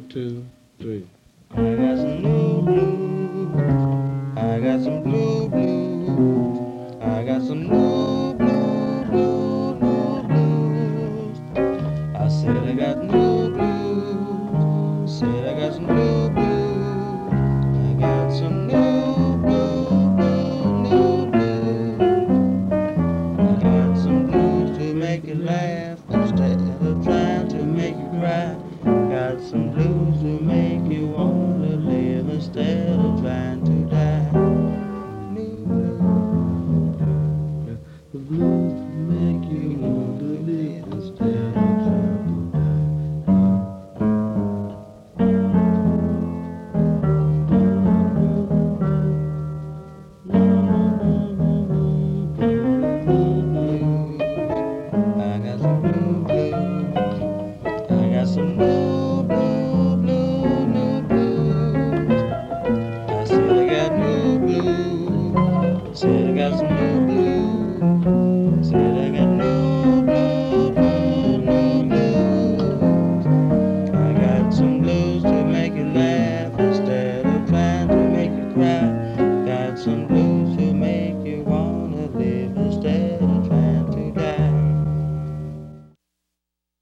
two, three. I got some new blues. I got some blue blues. I got some new blues. I said I got new blues. Said I got some new blues. I got some new blues. I got some blues to make you laugh instead of trying to make you cry. Got some blues to make you wanna live instead of trying to